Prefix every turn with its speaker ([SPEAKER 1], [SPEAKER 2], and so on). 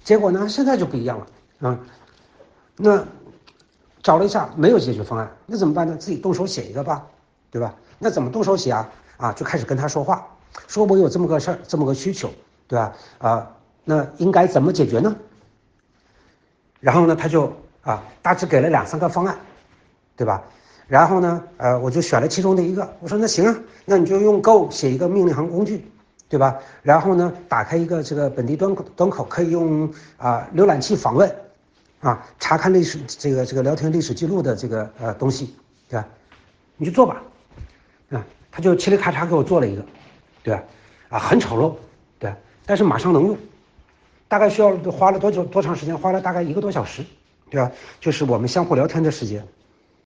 [SPEAKER 1] 结果呢，现在就不一样了啊。那找了一下没有解决方案，那怎么办呢？自己动手写一个吧，对吧？那怎么动手写啊？就开始跟他说话，说我有这么个事儿，这么个需求，对吧？那应该怎么解决呢？然后呢，他就大致给了2、3个方案，对吧？然后呢，我就选了其中的一个，我说那行啊，那你就用 Go 写一个命令行工具，对吧？然后呢，打开一个这个本地端口，可以用浏览器访问，查看历史这个聊天历史记录的这个东西，对吧？你去做吧，他就嘁哩咔嚓给我做了一个，对吧？很丑陋，对，但是马上能用，大概花了多长时间？花了大概1个多小时，对吧？就是我们相互聊天的时间。